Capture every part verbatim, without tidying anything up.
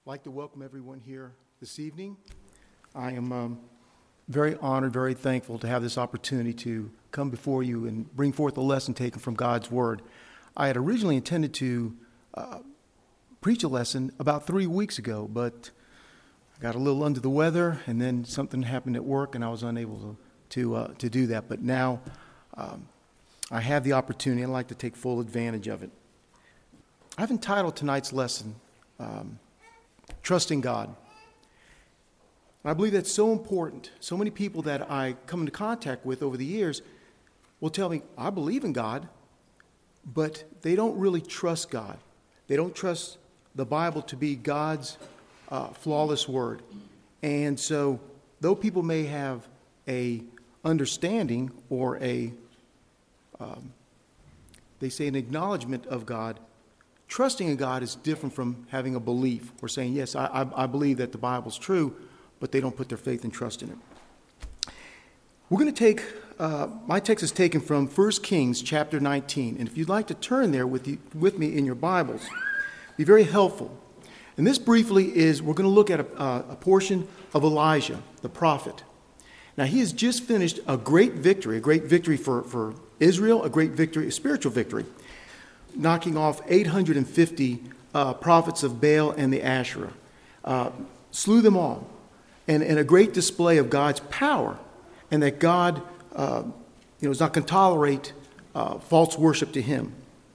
like to welcome everyone here this evening. I am um, very honored, very thankful to have this opportunity to come before you and bring forth a lesson taken from God's Word. I had originally intended to uh, preach a lesson about three weeks ago, but I got a little under the weather, and then something happened at work, and I was unable to to, uh, to do that. But now um, I have the opportunity, and I'd like to take full advantage of it. I've entitled tonight's lesson, um, Trusting God. I believe that's so important. So many people that I come into contact with over the years will tell me, I believe in God, but they don't really trust God. They don't trust the Bible to be God's uh, flawless word. And so, though people may have a understanding or a, um, they say an acknowledgement of God, trusting in God is different from having a belief or saying, yes, I, I, I believe that the Bible's true, but they don't put their faith and trust in it. We're going to take, uh, my text is taken from First Kings chapter nineteen. And if you'd like to turn there with, you, with me in your Bibles, be very helpful. And this briefly is, we're going to look at a, uh, a portion of Elijah, the prophet. Now, he has just finished a great victory, a great victory for, for Israel, a great victory, a spiritual victory, knocking off eight hundred fifty uh, prophets of Baal and the Asherah, uh, slew them all, and, and a great display of God's power, and that God uh, you know, is not going to tolerate uh, false worship to him.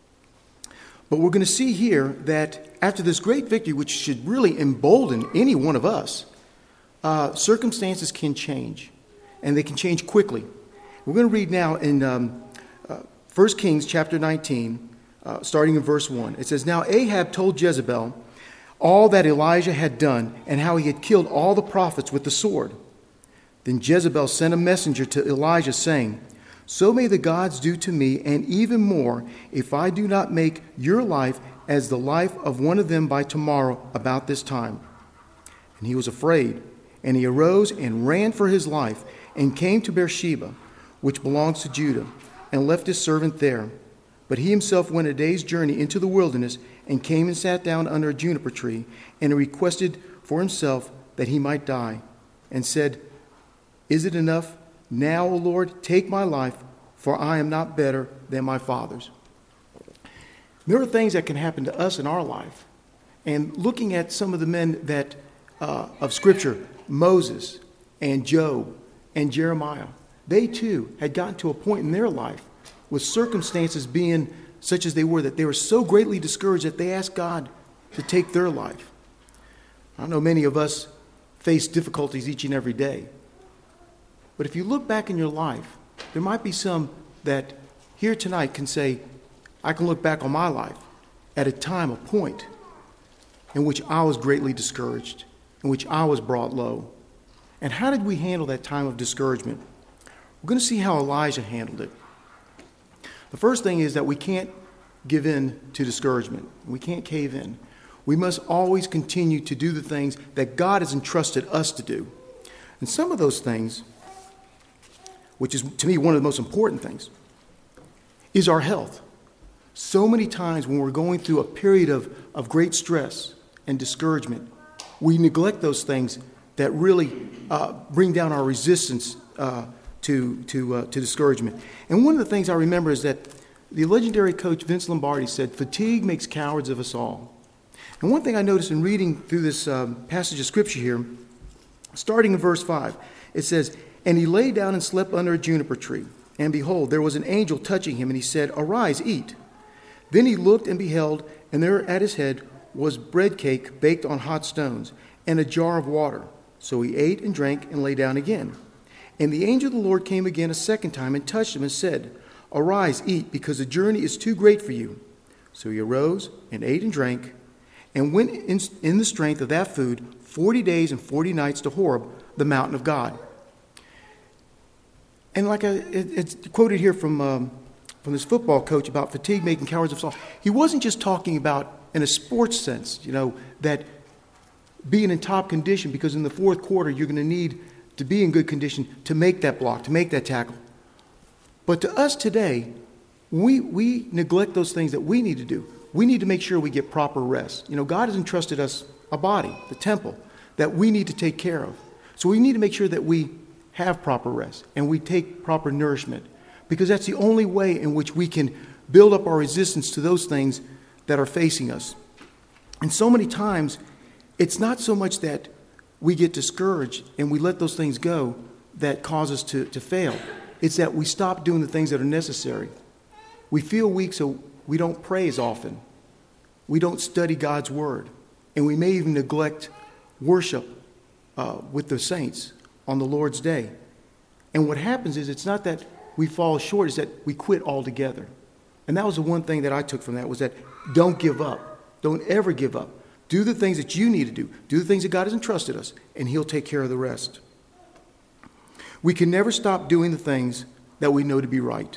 But we're going to see here that after this great victory, which should really embolden any one of us, uh, circumstances can change, and they can change quickly. We're going to read now in um, uh, First Kings chapter nineteen, Uh, starting in verse one. It says, Now Ahab told Jezebel all that Elijah had done and how he had killed all the prophets with the sword. Then Jezebel sent a messenger to Elijah saying, So may the gods do to me, and even more, if I do not make your life as the life of one of them by tomorrow about this time. And he was afraid, and he arose and ran for his life and came to Beersheba, which belongs to Judah, and left his servant there. But he himself went a day's journey into the wilderness and came and sat down under a juniper tree and requested for himself that he might die and said, Is it enough? Now, O Lord, take my life, for I am not better than my fathers. There are things that can happen to us in our life. And looking at some of the men that uh, of Scripture, Moses and Job and Jeremiah, they too had gotten to a point in their life with circumstances being such as they were, that they were so greatly discouraged that they asked God to take their life. I know many of us face difficulties each and every day. But if you look back in your life, there might be some that here tonight can say, I can look back on my life at a time, a point, in which I was greatly discouraged, in which I was brought low. And how did we handle that time of discouragement? We're going to see how Elijah handled it. The first thing is that we can't give in to discouragement. We can't cave in. We must always continue to do the things that God has entrusted us to do. And some of those things, which is to me one of the most important things, is our health. So many times when we're going through a period of, of great stress and discouragement, we neglect those things that really uh, bring down our resistance uh to to, uh, to discouragement. And one of the things I remember is that the legendary coach Vince Lombardi said, fatigue makes cowards of us all. And one thing I noticed in reading through this um, passage of Scripture here, starting in verse five, it says, And he lay down and slept under a juniper tree. And behold, there was an angel touching him, and he said, Arise, eat. Then he looked and beheld, and there at his head was bread cake baked on hot stones, and a jar of water. So he ate and drank and lay down again. And the angel of the Lord came again a second time and touched him and said, Arise, eat, because the journey is too great for you. So he arose and ate and drank, and went in, in the strength of that food forty days and forty nights to Horeb, the mountain of God. And like I, it, it's quoted here from, um, from this football coach about fatigue making cowards of us all, he wasn't just talking about in a sports sense, you know, that being in top condition, because in the fourth quarter you're going to need to be in good condition to make that block, to make that tackle. But to us today, we we neglect those things that we need to do. We need to make sure we get proper rest. You know, God has entrusted us a body, the temple, that we need to take care of. So we need to make sure that we have proper rest and we take proper nourishment, because that's the only way in which we can build up our resistance to those things that are facing us. And so many times, it's not so much that we get discouraged and we let those things go that cause us to, to fail. It's that we stop doing the things that are necessary. We feel weak, so we don't pray as often. We don't study God's word. And we may even neglect worship uh, with the saints on the Lord's day. And what happens is, it's not that we fall short, it's that we quit altogether. And that was the one thing that I took from that, was that don't give up. Don't ever give up. Do the things that you need to do. Do the things that God has entrusted us, and he'll take care of the rest. We can never stop doing the things that we know to be right.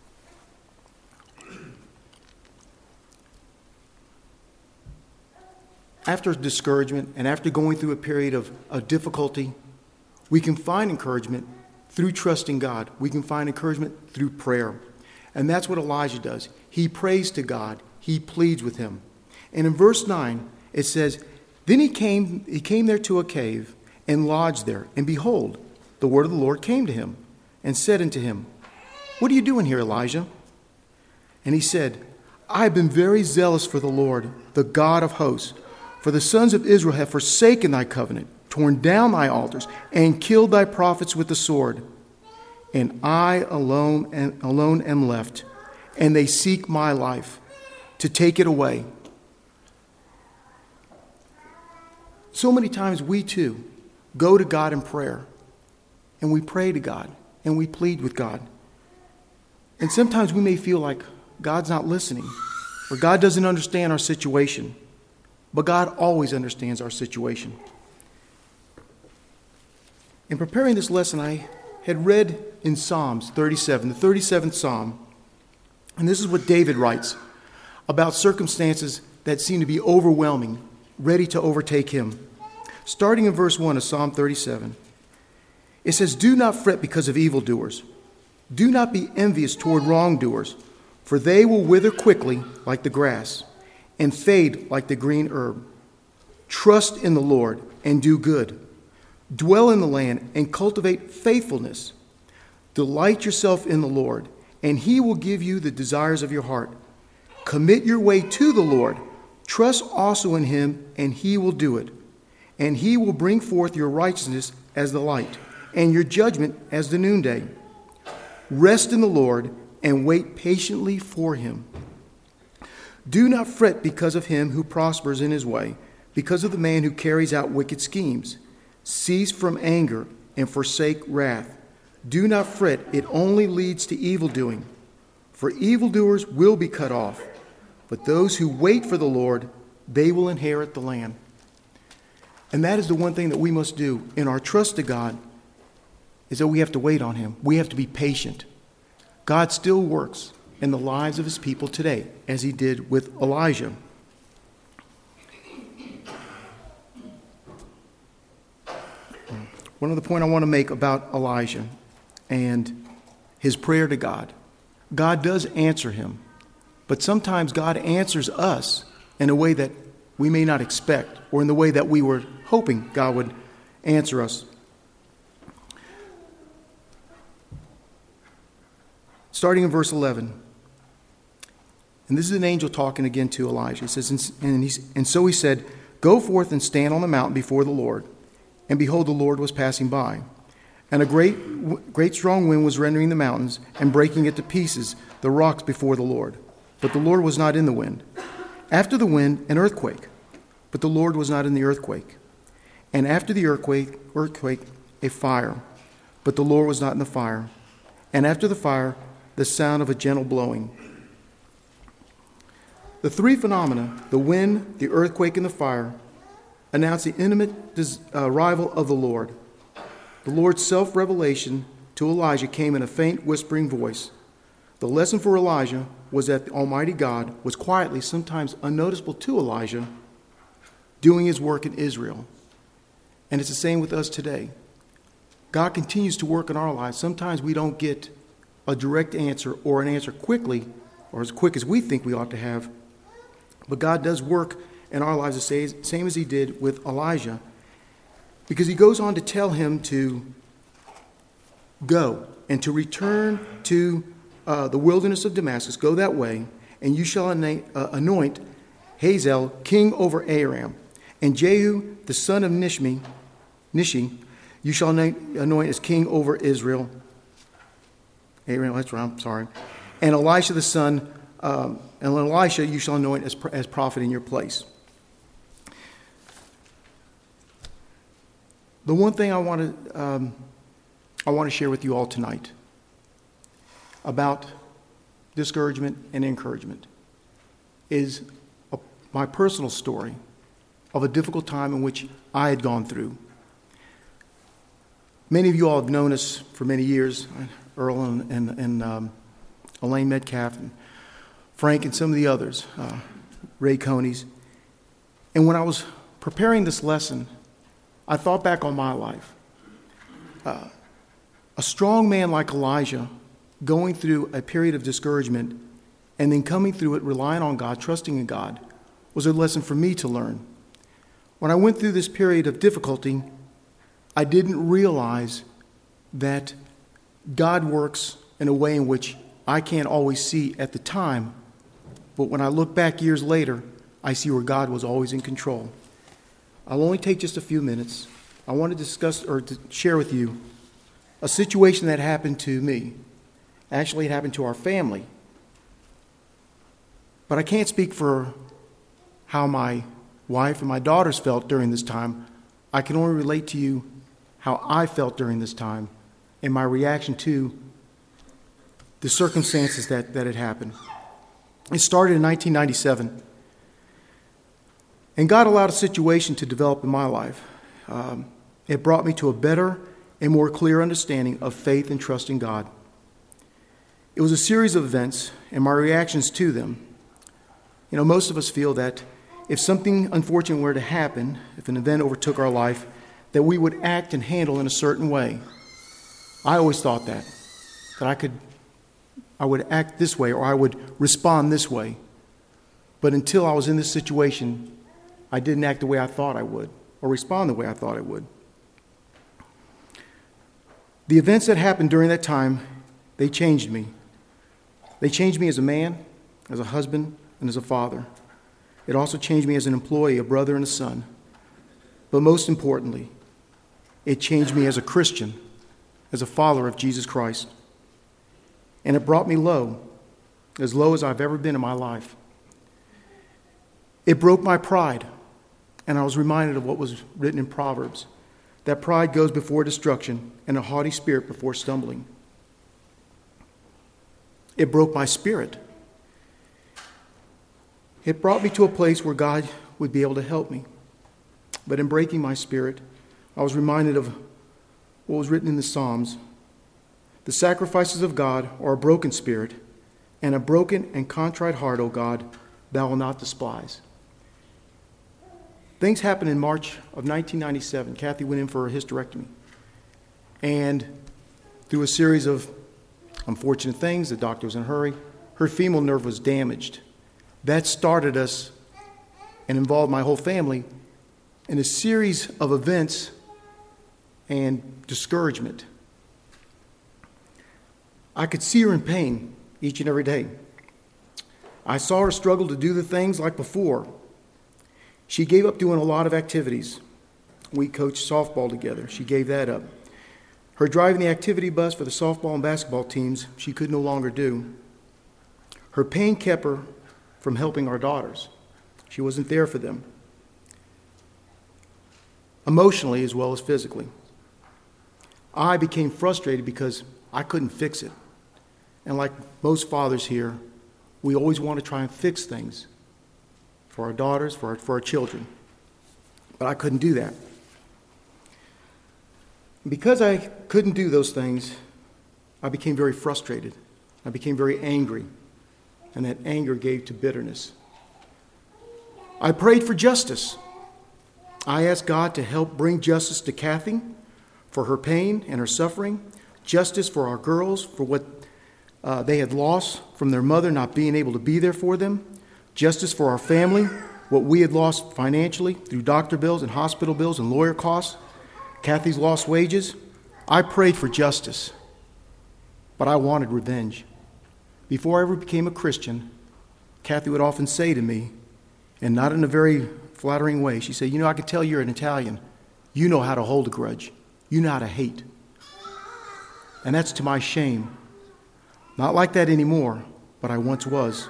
After discouragement and after going through a period of, of difficulty, we can find encouragement through trusting God. We can find encouragement through prayer. And that's what Elijah does. He prays to God. He pleads with him. And in verse nine, it says, Then he came, he came there to a cave and lodged there. And behold, the word of the Lord came to him and said unto him, What are you doing here, Elijah? And he said, I have been very zealous for the Lord, the God of hosts. For the sons of Israel have forsaken thy covenant, torn down thy altars, and killed thy prophets with the sword. And I alone am, alone am left, and they seek my life to take it away. So many times we too go to God in prayer, and we pray to God, and we plead with God. And sometimes we may feel like God's not listening, or God doesn't understand our situation. But God always understands our situation. In preparing this lesson, I had read in Psalms thirty-seven, the thirty-seventh Psalm, and this is what David writes about circumstances that seem to be overwhelming, ready to overtake him. Starting in verse one of Psalm thirty-seven, it says, Do not fret because of evildoers. Do not be envious toward wrongdoers, for they will wither quickly like the grass and fade like the green herb. Trust in the Lord and do good. Dwell in the land and cultivate faithfulness. Delight yourself in the Lord, and he will give you the desires of your heart. Commit your way to the Lord. Trust also in him, and he will do it. And he will bring forth your righteousness as the light, and your judgment as the noonday. Rest in the Lord and wait patiently for him. Do not fret because of him who prospers in his way, because of the man who carries out wicked schemes. Cease from anger and forsake wrath. Do not fret, it only leads to evildoing. For evildoers will be cut off, but those who wait for the Lord, they will inherit the land. And that is the one thing that we must do in our trust to God, is that we have to wait on him. We have to be patient. God still works in the lives of his people today, as he did with Elijah. One other point I want to make about Elijah and his prayer to God. God does answer him, but sometimes God answers us in a way that we may not expect, or in the way that we were hoping God would answer us. Starting in verse eleven. And this is an angel talking again to Elijah. It says, and, he, and so he said, Go forth and stand on the mountain before the Lord. And behold, the Lord was passing by. And a great, great strong wind was rending the mountains and breaking it to pieces, the rocks before the Lord. But the Lord was not in the wind. After the wind, an earthquake. But the Lord was not in the earthquake. And after the earthquake, earthquake, a fire. But the Lord was not in the fire. And after the fire, the sound of a gentle blowing. The three phenomena, the wind, the earthquake, and the fire, announce the intimate arrival of the Lord. The Lord's self-revelation to Elijah came in a faint, whispering voice. The lesson for Elijah was that the Almighty God was quietly, sometimes unnoticeable to Elijah, doing his work in Israel. And it's the same with us today. God continues to work in our lives. Sometimes we don't get a direct answer or an answer quickly, or as quick as we think we ought to have. But God does work in our lives the same, same as he did with Elijah, because he goes on to tell him to go and to return to uh, the wilderness of Damascus, go that way, and you shall anoint, uh, anoint Hazael king over Aram, and Jehu the son of Nishmi, Nishi, you shall anoint, anoint as king over Israel. Aram, that's right, I'm sorry. And Elisha the son, um, and Elisha you shall anoint as, as prophet in your place. The one thing I want to um, I want to share with you all tonight about discouragement and encouragement is a, my personal story of a difficult time in which I had gone through. Many of you all have known us for many years, Earl and, and, and um, Elaine Metcalf and Frank and some of the others, uh, Ray Coney's. And when I was preparing this lesson, I thought back on my life. Uh, a strong man like Elijah going through a period of discouragement and then coming through it, relying on God, trusting in God, was a lesson for me to learn. When I went through this period of difficulty, I didn't realize that God works in a way in which I can't always see at the time, but when I look back years later, I see where God was always in control. I'll only take just a few minutes. I want to discuss or to share with you a situation that happened to me. Actually, it happened to our family. But I can't speak for how my wife and my daughters felt during this time. I can only relate to you how I felt during this time and my reaction to the circumstances that, that had happened. It started in nineteen ninety-seven. And God allowed a situation to develop in my life. Um, it brought me to a better and more clear understanding of faith and trust in God. It was a series of events and my reactions to them. You know, most of us feel that if something unfortunate were to happen, if an event overtook our life, that we would act and handle in a certain way. I always thought that, that I could, I would act this way or I would respond this way. But until I was in this situation, I didn't act the way I thought I would or respond the way I thought I would. The events that happened during that time, they changed me. They changed me as a man, as a husband, and as a father. It also changed me as an employee, a brother, and a son. But most importantly, it changed me as a Christian, as a follower of Jesus Christ. And it brought me low, as low as I've ever been in my life. It broke my pride, and I was reminded of what was written in Proverbs, that pride goes before destruction and a haughty spirit before stumbling. It broke my spirit. It brought me to a place where God would be able to help me. But in breaking my spirit, I was reminded of what was written in the Psalms. The sacrifices of God are a broken spirit, and a broken and contrite heart, O God, thou wilt not despise. Things happened in March of nineteen ninety-seven. Kathy went in for a hysterectomy. And through a series of unfortunate things, the doctor was in a hurry, her femoral nerve was damaged. That started us and involved my whole family in a series of events and discouragement. I could see her in pain each and every day. I saw her struggle to do the things like before. She gave up doing a lot of activities. We coached softball together. She gave that up. Her driving the activity bus for the softball and basketball teams, she could no longer do. Her pain kept her from helping our daughters. She wasn't there for them, emotionally as well as physically. I became frustrated because I couldn't fix it. And like most fathers here, we always want to try and fix things for our daughters, for our, for our children. But I couldn't do that. Because I couldn't do those things, I became very frustrated. I became very angry. And that anger gave to bitterness. I prayed for justice. I asked God to help bring justice to Kathy for her pain and her suffering, justice for our girls for what uh, they had lost from their mother not being able to be there for them, justice for our family what we had lost financially through doctor bills and hospital bills and lawyer costs, Kathy's lost wages. I prayed for justice, but I wanted revenge. Before I ever became a Christian, Kathy would often say to me, and not in a very flattering way, she said, you know, I can tell you're an Italian. You know how to hold a grudge. You know how to hate. And that's to my shame. Not like that anymore, but I once was.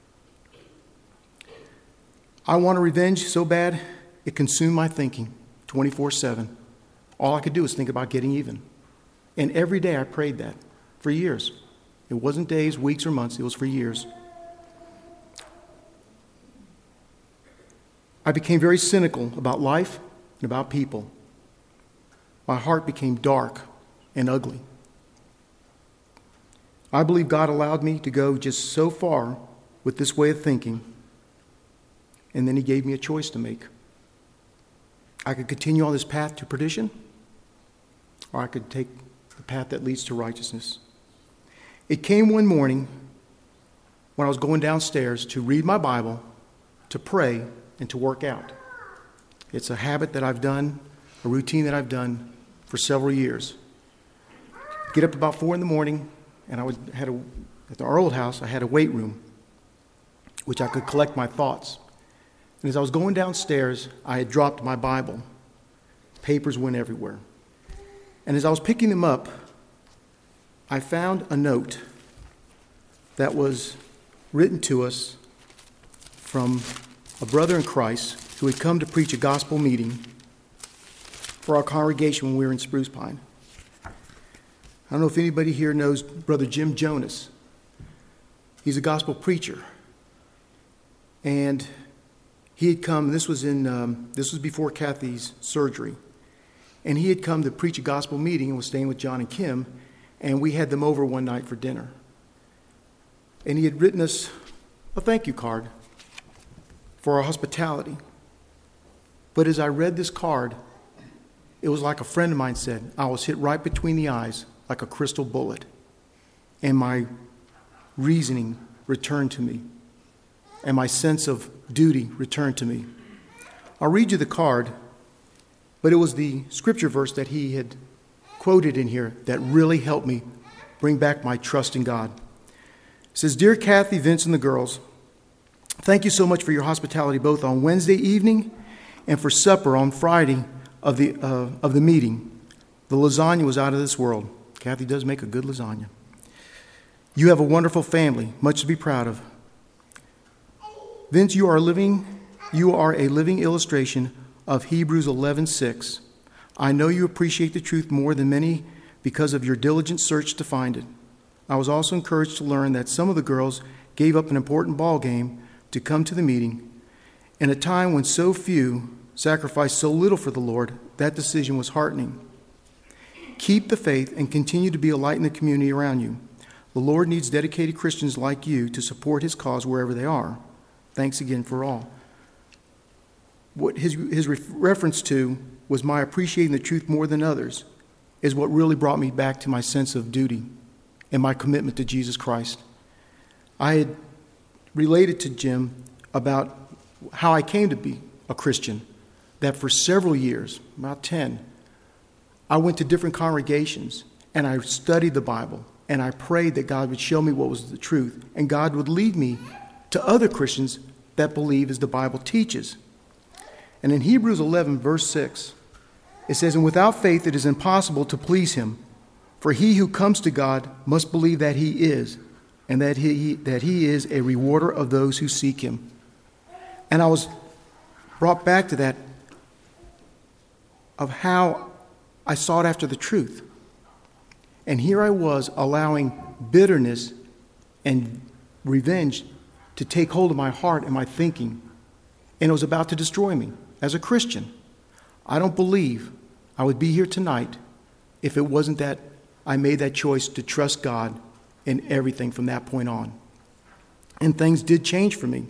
I wanted revenge so bad, it consumed my thinking twenty-four seven. All I could do was think about getting even. And every day I prayed that for years. It wasn't days, weeks, or months. It was for years. I became very cynical about life and about people. My heart became dark and ugly. I believe God allowed me to go just so far with this way of thinking, and then he gave me a choice to make. I could continue on this path to perdition, or I could take the path that leads to righteousness. It came one morning when I was going downstairs to read my Bible, to pray, and to work out. It's a habit that I've done, a routine that I've done for several years. Get up about four in the morning, and I would had a, at our old house, I had a weight room, which I could collect my thoughts. And as I was going downstairs, I had dropped my Bible. Papers went everywhere. And as I was picking them up, I found a note that was written to us from a brother in Christ who had come to preach a gospel meeting for our congregation when we were in Spruce Pine. I don't know if anybody here knows Brother Jim Jonas. He's a gospel preacher. And he had come, this was in, um, this was before Kathy's surgery. And he had come to preach a gospel meeting and was staying with John and Kim. And we had them over one night for dinner. And he had written us a thank you card for our hospitality. But as I read this card, it was like a friend of mine said, I was hit right between the eyes like a crystal bullet. And my reasoning returned to me. And my sense of duty returned to me. I'll read you the card, but it was the scripture verse that he had quoted in here that really helped me bring back my trust in God. It says, Dear Kathy, Vince, and the girls, thank you so much for your hospitality both on Wednesday evening and for supper on Friday of the, uh, of the meeting. The lasagna was out of this world. Kathy does make a good lasagna. You have a wonderful family, much to be proud of. Vince, you are living, you are a living illustration of Hebrews eleven six. I know you appreciate the truth more than many because of your diligent search to find it. I was also encouraged to learn that some of the girls gave up an important ball game to come to the meeting. In a time when so few sacrificed so little for the Lord, that decision was heartening. Keep the faith and continue to be a light in the community around you. The Lord needs dedicated Christians like you to support his cause wherever they are. Thanks again for all. What his, his re- reference to was my appreciating the truth more than others is what really brought me back to my sense of duty and my commitment to Jesus Christ. I had related to Jim about how I came to be a Christian, that for several years, about ten, I went to different congregations and I studied the Bible and I prayed that God would show me what was the truth and God would lead me to other Christians that believe as the Bible teaches. And in Hebrews eleven, verse six, it says, And without faith it is impossible to please him, for he who comes to God must believe that he is, and that he, that he is a rewarder of those who seek him. And I was brought back to that of how I sought after the truth. And here I was allowing bitterness and revenge to take hold of my heart and my thinking. And it was about to destroy me as a Christian. I don't believe I would be here tonight if it wasn't that I made that choice to trust God in everything from that point on. And things did change for me.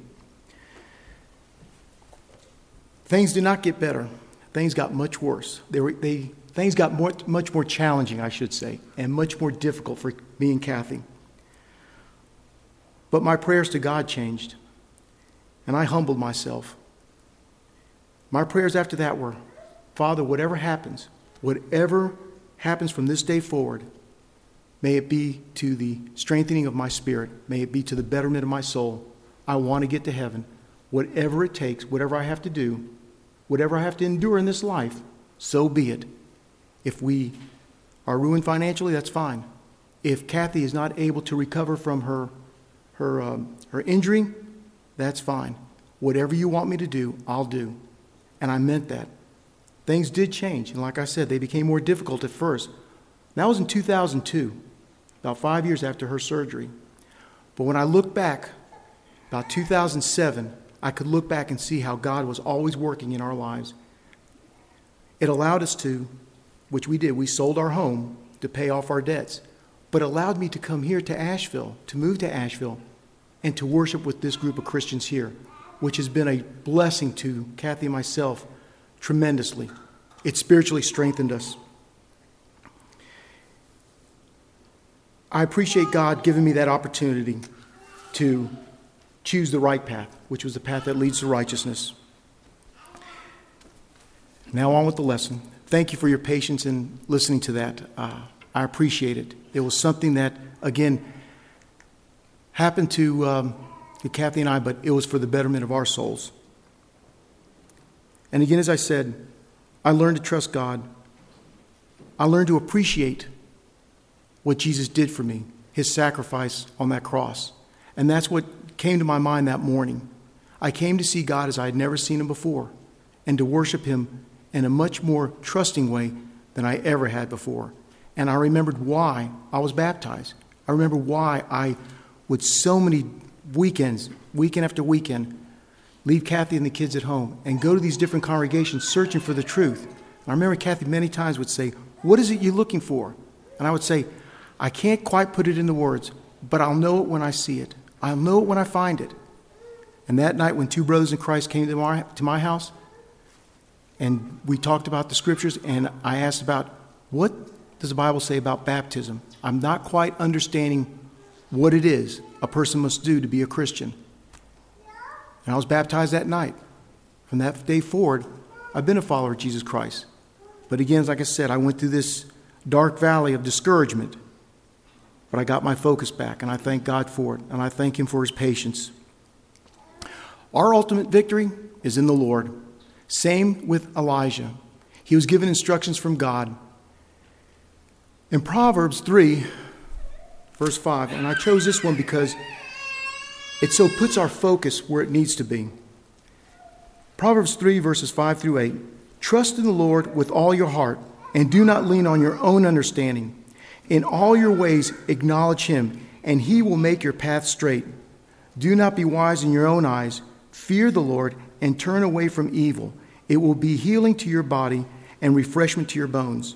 Things did not get better. Things got much worse. They were, they, things got more, much more challenging, I should say, and much more difficult for me and Kathy. But my prayers to God changed, and I humbled myself, My prayers after that were, Father, whatever happens, whatever happens from this day forward, may it be to the strengthening of my spirit. May it be to the betterment of my soul. I want to get to heaven. Whatever it takes, whatever I have to do, whatever I have to endure in this life, so be it. If we are ruined financially, that's fine. If Kathy is not able to recover from her, her, um, her injury, that's fine. Whatever you want me to do, I'll do. And I meant that. Things did change. And like I said, they became more difficult at first. That was in two thousand two, about five years after her surgery. But when I look back, about two thousand seven, I could look back and see how God was always working in our lives. It allowed us to, which we did, we sold our home to pay off our debts, but allowed me to come here to Asheville, to move to Asheville, and to worship with this group of Christians here, which has been a blessing to Kathy and myself tremendously. It spiritually strengthened us. I appreciate God giving me that opportunity to choose the right path, which was the path that leads to righteousness. Now on with the lesson. Thank you for your patience in listening to that. Uh, I appreciate it. It was something that, again, happened to, um, to Kathy and I, but it was for the betterment of our souls. And again, as I said, I learned to trust God. I learned to appreciate what Jesus did for me, his sacrifice on that cross. And that's what came to my mind that morning. I came to see God as I had never seen him before and to worship him in a much more trusting way than I ever had before. And I remembered why I was baptized. I remember why I would so many weekends, weekend after weekend, leave Kathy and the kids at home and go to these different congregations searching for the truth. And I remember Kathy many times would say, "What is it you're looking for?" And I would say, "I can't quite put it into words, but I'll know it when I see it. I'll know it when I find it." And that night when two brothers in Christ came to my, to my house, and we talked about the scriptures, and I asked about, what does the Bible say about baptism? I'm not quite understanding what it is a person must do to be a Christian. And I was baptized that night. From that day forward, I've been a follower of Jesus Christ. But again, like I said, I went through this dark valley of discouragement. But I got my focus back, and I thank God for it, and I thank him for his patience. Our ultimate victory is in the Lord. Same with Elijah. He was given instructions from God. In Proverbs three, verse five, and I chose this one because it so puts our focus where it needs to be. Proverbs three, verses five through eight. Trust in the Lord with all your heart, and do not lean on your own understanding. In all your ways acknowledge him, and he will make your path straight. Do not be wise in your own eyes. Fear the Lord and turn away from evil. It will be healing to your body and refreshment to your bones.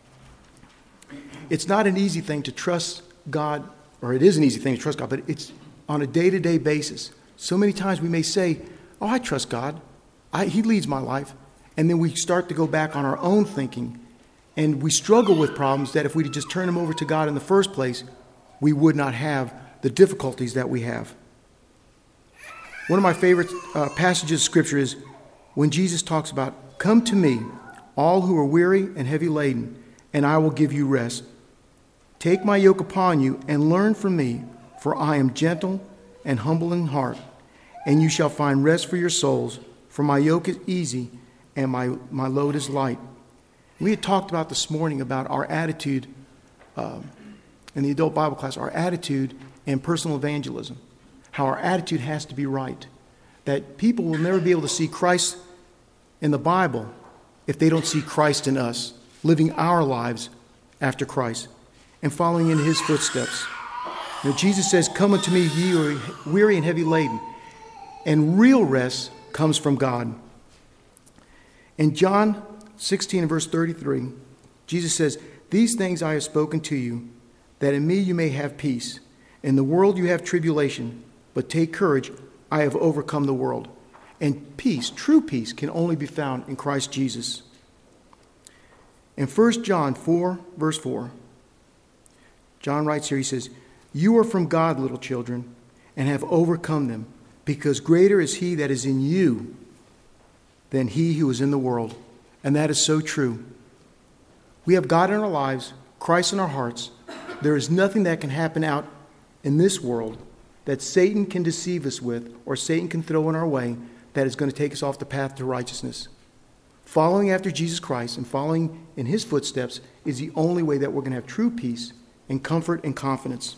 It's not an easy thing to trust God, or it is an easy thing to trust God, but it's on a day-to-day basis. So many times we may say, "Oh, I trust God. I, he leads my life." And then we start to go back on our own thinking. And we struggle with problems that if we just turn them over to God in the first place, we would not have the difficulties that we have. One of my favorite uh, passages of Scripture is when Jesus talks about, "Come to me, all who are weary and heavy laden, and I will give you rest. Take my yoke upon you and learn from me, for I am gentle and humble in heart, and you shall find rest for your souls, for my yoke is easy and my, my load is light." We had talked about this morning about our attitude um, in the adult Bible class, our attitude in personal evangelism, how our attitude has to be right, that people will never be able to see Christ in the Bible if they don't see Christ in us, living our lives after Christ and following in his footsteps. Now, Jesus says, "Come unto me, ye who are weary and heavy laden," and real rest comes from God. In John sixteen and verse thirty-three, Jesus says, "These things I have spoken to you, that in me you may have peace. In the world you have tribulation, but take courage, I have overcome the world." And peace, true peace, can only be found in Christ Jesus. In First John four, verse four, John writes here, he says, "You are from God, little children, and have overcome them, because greater is he that is in you than he who is in the world. And that is so true. We have God in our lives, Christ in our hearts. There is nothing that can happen out in this world that Satan can deceive us with or Satan can throw in our way that is going to take us off the path to righteousness. Following after Jesus Christ and following in his footsteps is the only way that we're going to have true peace and comfort and confidence.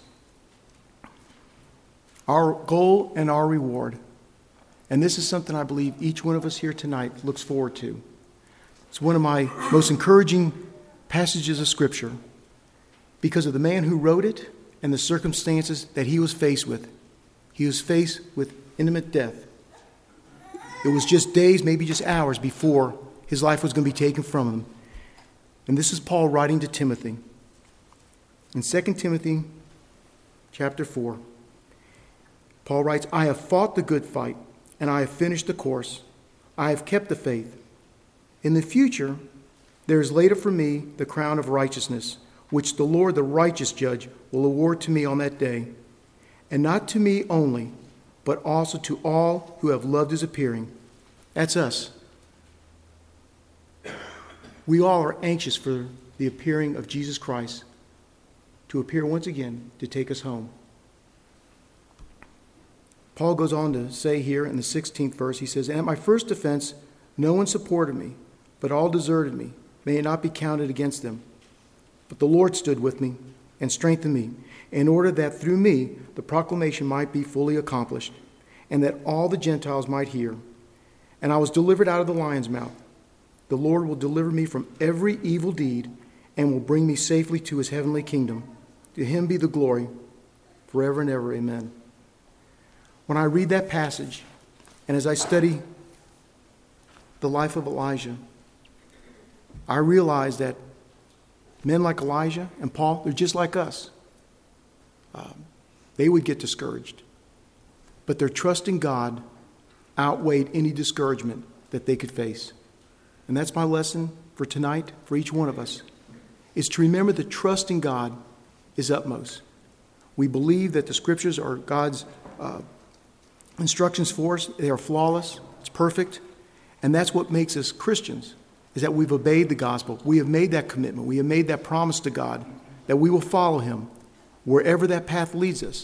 Our goal and our reward, and this is something I believe each one of us here tonight looks forward to. It's one of my most encouraging passages of Scripture because of the man who wrote it and the circumstances that he was faced with. He was faced with imminent death. It was just days, maybe just hours before his life was going to be taken from him. And this is Paul writing to Timothy. In Second Timothy chapter four, Paul writes, I have fought the good fight, and I have finished the course. I have kept the faith. In the future, there is laid up for me the crown of righteousness, which the Lord, the righteous judge, will award to me on that day. And not to me only, but also to all who have loved his appearing. That's us. We all are anxious for the appearing of Jesus Christ to appear once again to take us home. Paul goes on to say here in the sixteenth verse, he says, And at my first offense, no one supported me, but all deserted me. May it not be counted against them. But the Lord stood with me and strengthened me, in order that through me the proclamation might be fully accomplished, and that all the Gentiles might hear. And I was delivered out of the lion's mouth. The Lord will deliver me from every evil deed and will bring me safely to his heavenly kingdom. To him be the glory forever and ever. Amen. When I read that passage, and as I study the life of Elijah, I realize that men like Elijah and Paul, they're just like us. Um, they would get discouraged. But their trust in God outweighed any discouragement that they could face. And that's my lesson for tonight, for each one of us, is to remember that trust in God is utmost. We believe that the Scriptures are God's uh, instructions for us. They are flawless. It's perfect. And that's what makes us Christians, is that we've obeyed the gospel. We have made that commitment. We have made that promise to God that we will follow him wherever that path leads us.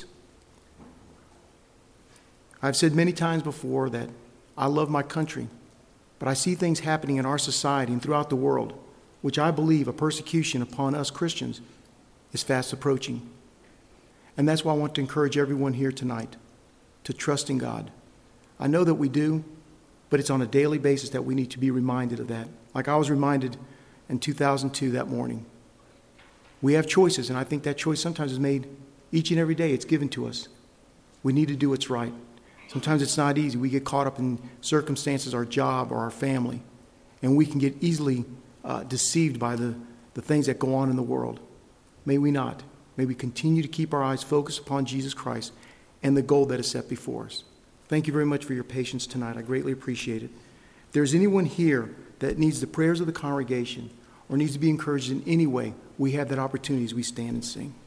I've said many times before that I love my country, but I see things happening in our society and throughout the world, which I believe a persecution upon us Christians is fast approaching. And that's why I want to encourage everyone here tonight to trust in God. I know that we do, but it's on a daily basis that we need to be reminded of that. Like I was reminded in two thousand two that morning. We have choices, and I think that choice sometimes is made each and every day. It's given to us. We need to do what's right. Sometimes it's not easy. We get caught up in circumstances, our job or our family, and we can get easily uh, deceived by the, the things that go on in the world. May we not. May we continue to keep our eyes focused upon Jesus Christ and the goal that is set before us. Thank you very much for your patience tonight. I greatly appreciate it. If there's anyone here that needs the prayers of the congregation or needs to be encouraged in any way, we have that opportunity as we stand and sing.